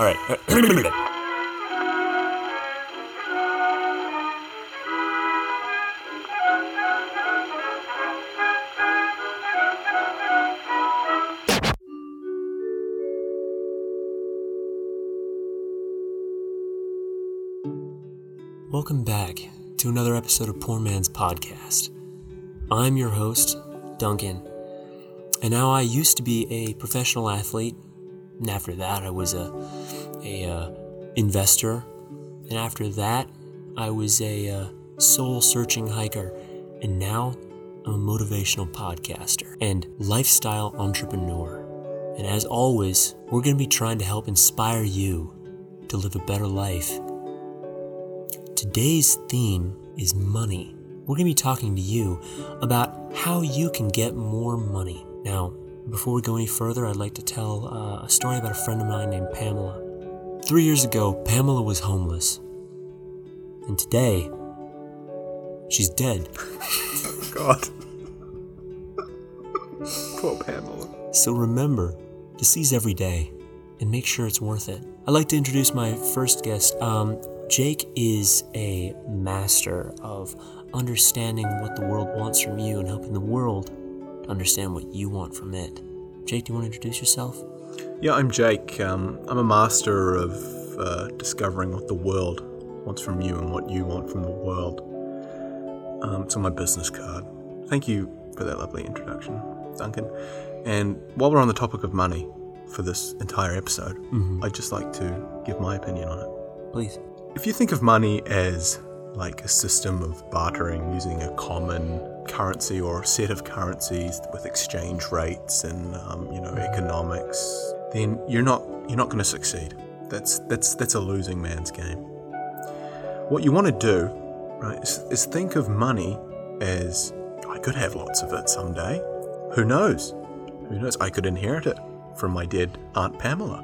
All right. Welcome back to another episode of Poor Man's Podcast. I'm your host, Duncan. And now I used to be a professional athlete, and after that I was a investor, and after that I was a soul-searching hiker, and now I'm a motivational podcaster and lifestyle entrepreneur. And as always, we're going to be trying to help inspire you to live a better life. Today's theme is money. We're going to be talking to you about how you can get more money. Now, before we go any further, I'd like to tell a story about a friend of mine named Pamela. 3 years ago, Pamela was homeless. And today, she's dead. God. Poor Pamela. So remember to seize every day and make sure it's worth it. I'd like to introduce my first guest. Jake is a master of understanding what the world wants from you and helping the world to understand what you want from it. Jake, do you want to introduce yourself? Yeah, I'm Jake. I'm a master of discovering what the world wants from you and what you want from the world. It's on my business card. Thank you for that lovely introduction, Duncan. And while we're on the topic of money for this entire episode, I'd just like to give my opinion on it. Please. If you think of money as like a system of bartering using a common currency or a set of currencies with exchange rates and economics, then you're not going to succeed. That's a losing man's game. What you want to do, right, is think of money as, I could have lots of it someday. Who knows? I could inherit it from my dead Aunt Pamela.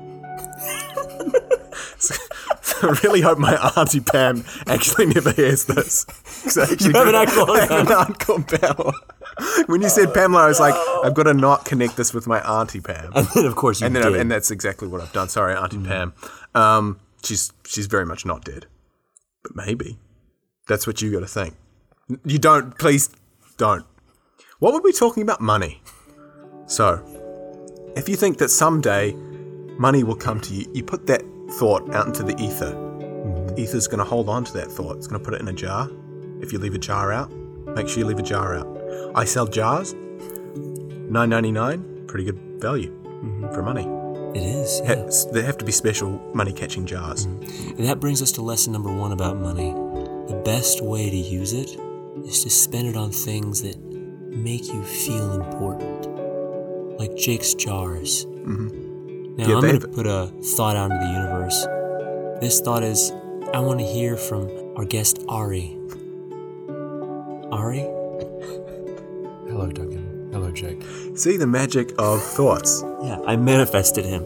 I really hope my Auntie Pam actually never hears this. You have an aunt called Pamela. When you said Pamela, I was like, I've got to not connect this with my Auntie Pam. And then, of course, you did. And that's exactly what I've done. Sorry, Auntie Pam. She's very much not dead. But maybe. That's what you got to think. You don't. Please don't. What were we talking about? Money. So, if you think that someday money will come to you, you put that thought out into the ether. The ether's going to hold on to that thought. It's going to put it in a jar. If you leave a jar out, make sure you leave a jar out. I sell jars, $9.99, pretty good value for money. It is, yeah. There have to be special money-catching jars. And that brings us to lesson number 1 about money. The best way to use it is to spend it on things that make you feel important. Like Jake's jars. Now, I'm going to put a thought out into the universe. This thought is, I want to hear from our guest, Ari. Ari? Hello, Duncan. Hello, Jake. See the magic of thoughts. Yeah, I manifested him.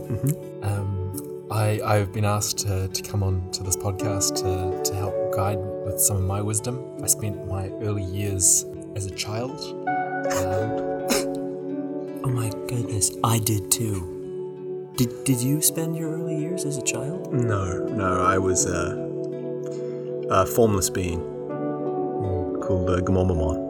I've been asked to come on to this podcast to help guide with some of my wisdom. I spent my early years as a child. Oh my goodness, I did too. Did you spend your early years as a child? No, I was a formless being called Gamomamon.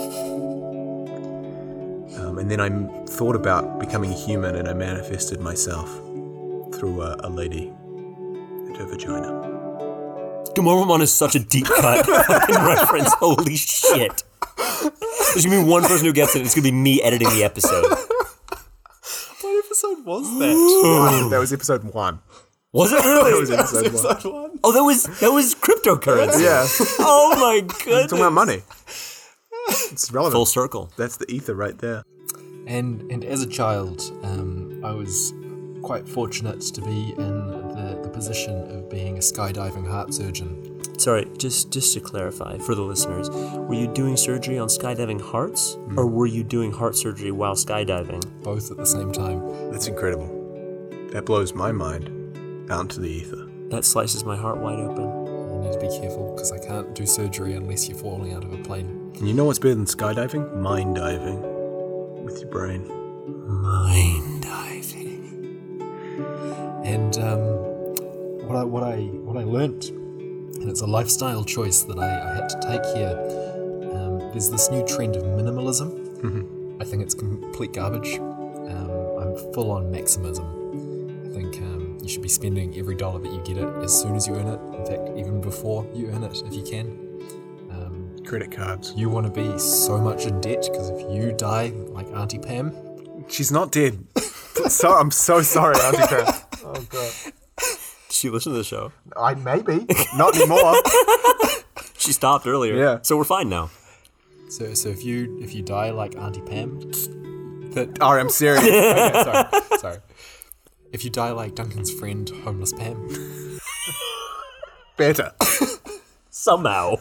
And then I thought about becoming a human, and I manifested myself through a lady and her vagina. Gamomamon is such a deep cut fucking reference. Holy shit. There's going to be one person who gets it. It's going to be me editing the episode. What episode was that? That was episode 1. Was it really? That was episode 1. Oh, that was cryptocurrency. Yeah. Oh my goodness. Talking about money. It's relevant. Full circle. That's the ether right there. And as a child, I was quite fortunate to be in the position of being a skydiving heart surgeon. Sorry, just to clarify for the listeners, were you doing surgery on skydiving hearts, or were you doing heart surgery while skydiving? Both at the same time. That's incredible. That blows my mind out into the ether. That slices my heart wide open. You need to be careful, because I can't do surgery unless you're falling out of a plane. And you know what's better than skydiving? Mind diving. With your brain. Mind diving. And what I learnt, and it's a lifestyle choice that I had to take here. There's this new trend of minimalism. Mm-hmm. I think it's complete garbage. I'm full on maximism. I think you should be spending every dollar that you get it as soon as you earn it. In fact, even before you earn it, if you can. Credit cards. You want to be so much in debt because if you die like Auntie Pam, She's not dead. I'm so sorry, Auntie Pam. Oh god. Did she listen to the show? I maybe not anymore. She stopped earlier. Yeah. So we're fine now. so if you die like Auntie Pam, I'm serious. okay, sorry. If you die like Duncan's friend, Homeless Pam, Better. Somehow.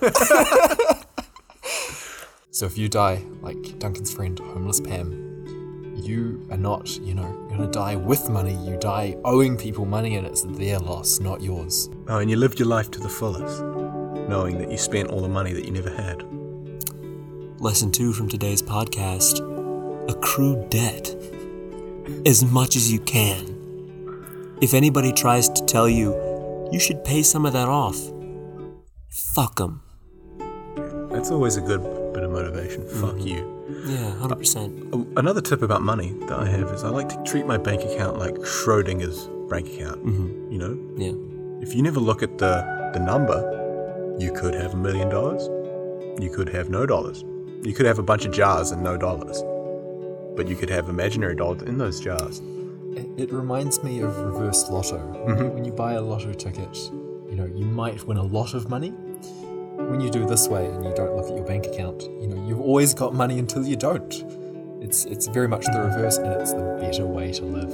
so if you die like Duncan's friend, Homeless Pam, you are not, going to die with money. You die owing people money, and it's their loss, not yours. Oh, and you lived your life to the fullest, knowing that you spent all the money that you never had. Lesson 2 from today's podcast: accrue debt as much as you can. If anybody tries to tell you you should pay some of that off, fuck them. That's always a good bit of motivation. Fuck you. Yeah, 100%. Another tip about money that I have is I like to treat my bank account like Schrodinger's bank account. Mm-hmm. You know? Yeah. If you never look at the number, you could have $1 million. You could have no dollars. You could have a bunch of jars and no dollars. But you could have imaginary dollars in those jars. It reminds me of reverse lotto. Mm-hmm. When you buy a lotto ticket, you might win a lot of money. When you do this way and you don't look at your bank account, you've always got money until you don't. It's very much the reverse, and it's the better way to live.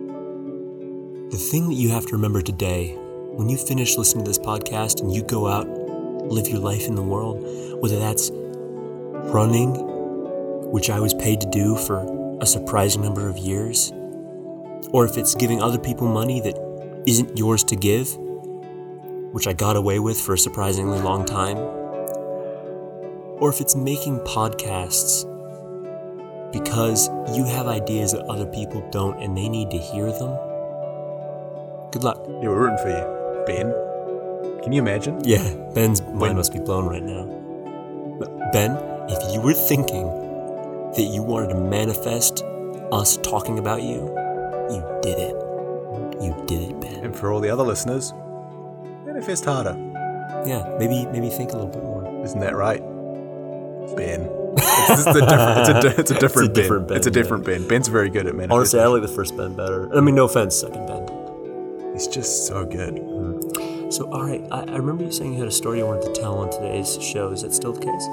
The thing that you have to remember today, when you finish listening to this podcast and you go out, live your life in the world, whether that's running, which I was paid to do for a surprising number of years, or if it's giving other people money that isn't yours to give, which I got away with for a surprisingly long time, or if it's making podcasts because you have ideas that other people don't and they need to hear them, good luck. Yeah, we're rooting for you. Ben, can you imagine? Yeah, Ben's mind must be blown right now. But Ben, if you were thinking that you wanted to manifest us talking about you, you did it. You did it, Ben. And for all the other listeners, manifest harder. Yeah, maybe think a little bit more. Isn't that right, Ben? It's a different Ben. Ben. It's a different Ben. Ben's very good at manifesting. Honestly, I like the first Ben better. I mean, no offense, second Ben. He's just so good. So, all right, I remember you saying you had a story you wanted to tell on today's show. Is that still the case?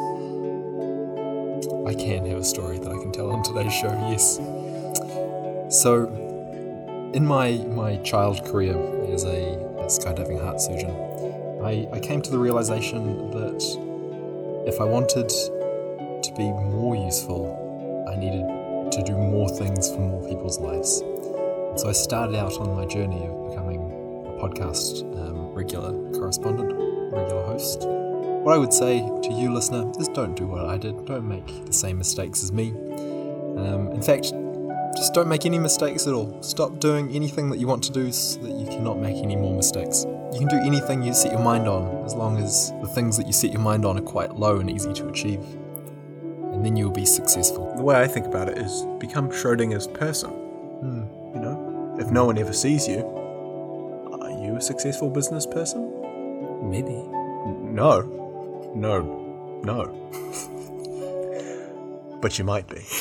I can have a story that I can tell on today's show, yes. So, in my child career as a skydiving heart surgeon, I came to the realization that if I wanted to be more useful, I needed to do more things for more people's lives. And so I started out on my journey of becoming a podcast regular correspondent, regular host. What I would say to you, listener, is don't do what I did. Don't make the same mistakes as me. In fact, just don't make any mistakes at all. Stop doing anything that you want to do so that you cannot make any more mistakes. You can do anything you set your mind on, as long as the things that you set your mind on are quite low and easy to achieve. And then you'll be successful. The way I think about it is become Schrodinger's person. You know, if no one ever sees you, are you a successful business person? Maybe. No. But you might be.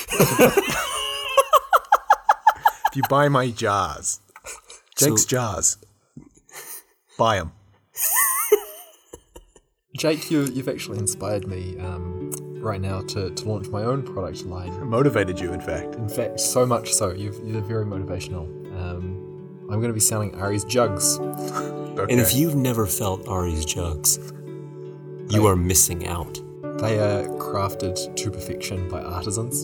If you buy my jars, Jake's jars, buy them. Jake, you've actually inspired me right now to launch my own product line. Motivated you, in fact. In fact, so much so, you're very motivational. I'm going to be selling Ari's jugs. Okay. And if you've never felt Ari's jugs, you are missing out. They are crafted to perfection by artisans.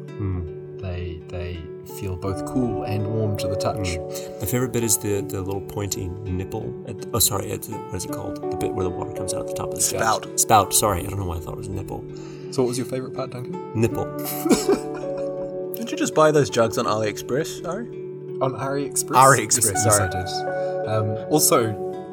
They feel both cool and warm to the touch. My favorite bit is the little pointy nipple. What is it called? The bit where the water comes out at the top of the Spout. jug. Spout. Sorry, I don't know why I thought it was nipple. So what was your favorite part, Duncan? Nipple. Didn't you just buy those jugs on AliExpress, Ari? On AliExpress? AliExpress, yes, sorry. Yes, I did. Also,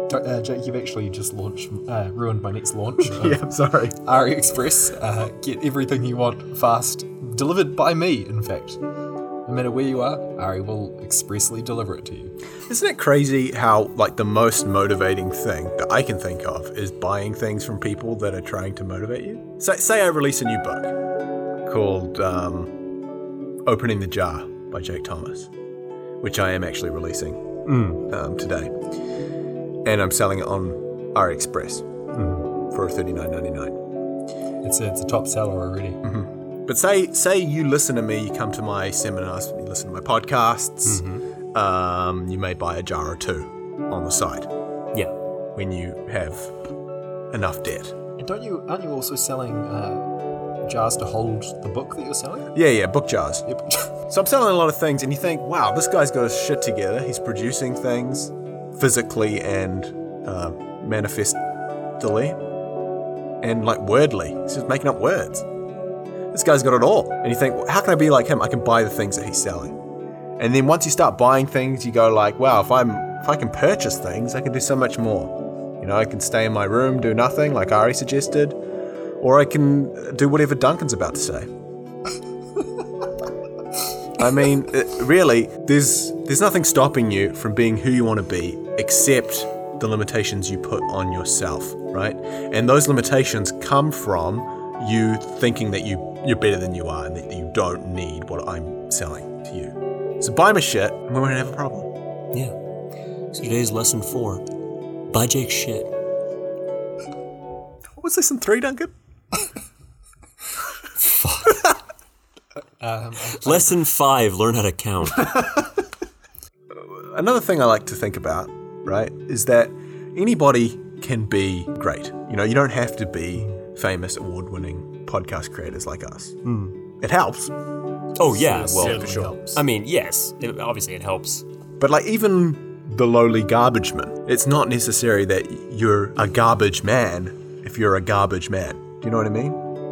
Jake, you've actually just ruined my next launch. Yeah, I'm sorry. Ari Express. Get everything you want fast, delivered by me, in fact. No matter where you are, Ari will expressly deliver it to you. Isn't it crazy how, like, the most motivating thing that I can think of is buying things from people that are trying to motivate you? Say I release a new book called Opening the Jar by Jake Thomas, which I am actually releasing today. And I'm selling it on AliExpress for $39.99. It's a top seller already. But say you listen to me, you come to my seminars, you listen to my podcasts, you may buy a jar or two on the side. Yeah. When you have enough debt. And aren't you also selling jars to hold the book that you're selling? Yeah, book jars. Yep. So I'm selling a lot of things, and you think, wow, this guy's got his shit together. He's producing things physically and manifestly and like wordly. He's just making up words. This guy's got it all. And you think, well, how can I be like him? I can buy the things that he's selling. And then once you start buying things, you go like, wow, if I can purchase things, I can do so much more. You know, I can stay in my room, do nothing, like Ari suggested, or I can do whatever Duncan's about to say. I mean, really, there's nothing stopping you from being who you want to be, except the limitations you put on yourself, right? And those limitations come from you thinking that you're better than you are and that you don't need what I'm selling to you. So buy my shit and we won't have a problem. Yeah. So today's lesson 4. Buy Jake's shit. What was lesson 3, Duncan? Lesson 5, learn how to count. Another thing I like to think about, right, is that anybody can be great. You know, you don't have to be famous, award-winning podcast creators like us. It helps. Oh, yeah. Well, Certainly helps. I mean, yes. Obviously, it helps. But like even the lowly garbage man, it's not necessary that you're a garbage man if you're a garbage man. Do you know what I mean?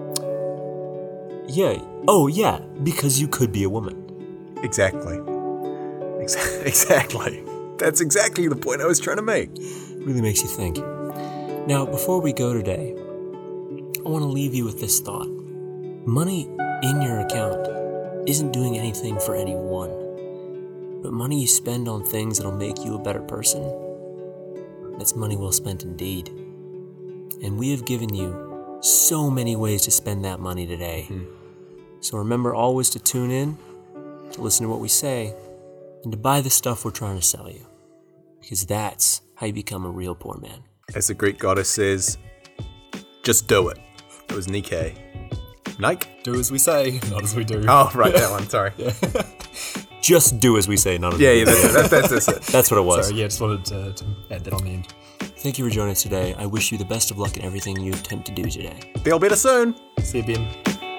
Yeah. Oh, yeah. Because you could be a woman. Exactly. Exactly. That's exactly the point I was trying to make. Really makes you think. Now, before we go today, I want to leave you with this thought. Money in your account isn't doing anything for anyone, but money you spend on things that'll make you a better person, that's money well spent indeed. And we have given you so many ways to spend that money today. So remember always to tune in, to listen to what we say, and to buy the stuff we're trying to sell you. Because that's how you become a real poor man. As the Greek goddess says, just do it. It was Nike. Nike? Do as we say, not as we do. Oh, right, that one, sorry. Just do as we say, not as we Yeah, do. that's it. That's what it was. Sorry, yeah, just wanted to add that on the end. Thank you for joining us today. I wish you the best of luck in everything you attempt to do today. Feel better soon. See you, Ben.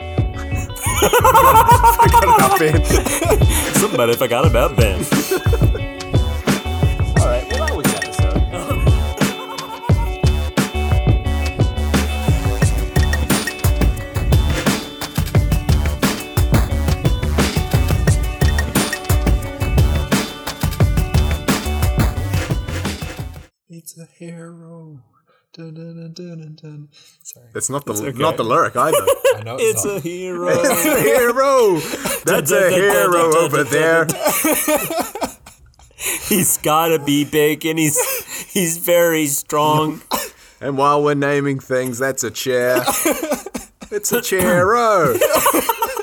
Forgot about Ben. Something about it, forgot about Ben. All right, well, that was the episode. It's a hero. Dun, dun, dun, dun, dun, dun. Sorry. That's not the okay. not the lyric either. I know It's not. a hero. It's a hero. That's a hero over there. He's gotta be big and he's very strong. And while we're naming things, that's a chair. It's a chair-o.